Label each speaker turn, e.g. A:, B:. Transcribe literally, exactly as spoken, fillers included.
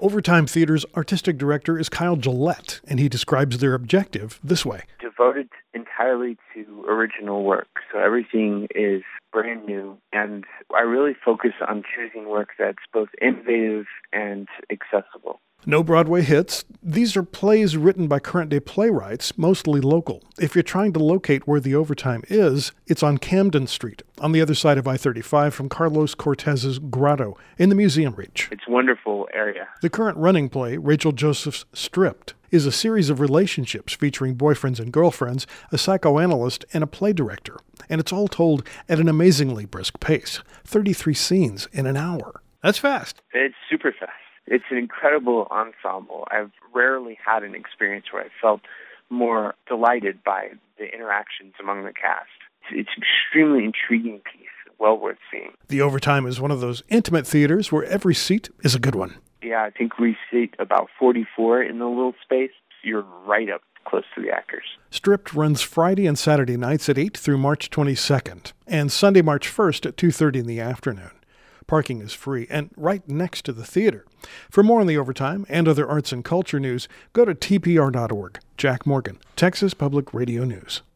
A: Overtime Theater's artistic director is Kyle Gillette, and he describes their objective this way.
B: Devoted entirely to original work, so everything is brand new, and I really focus on choosing work that's both innovative and accessible.
A: No Broadway hits. These are plays written by current-day playwrights, mostly local. If you're trying to locate where the Overtime is, it's on Camden Street, on the other side of I thirty-five from Carlos Cortez's Grotto, in the Museum Reach.
B: It's a wonderful area.
A: The current running play, Rachel Joseph's Stripped, is a series of relationships featuring boyfriends and girlfriends, a psychoanalyst, and a play director. And it's all told at an amazingly brisk pace, thirty-three scenes in an hour. That's fast.
B: It's super fast. It's an incredible ensemble. I've rarely had an experience where I felt more delighted by the interactions among the cast. It's an extremely intriguing piece, well worth seeing.
A: The Overtime is one of those intimate theaters where every seat is a good one.
B: Yeah, I think we seat about forty-four in the little space. You're right up close to the actors.
A: Stripped runs Friday and Saturday nights at eight through March twenty-second, and Sunday, March first at two thirty in the afternoon. Parking is free and right next to the theater. For more on the Overtime and other arts and culture news, go to T P R dot org. Jack Morgan, Texas Public Radio News.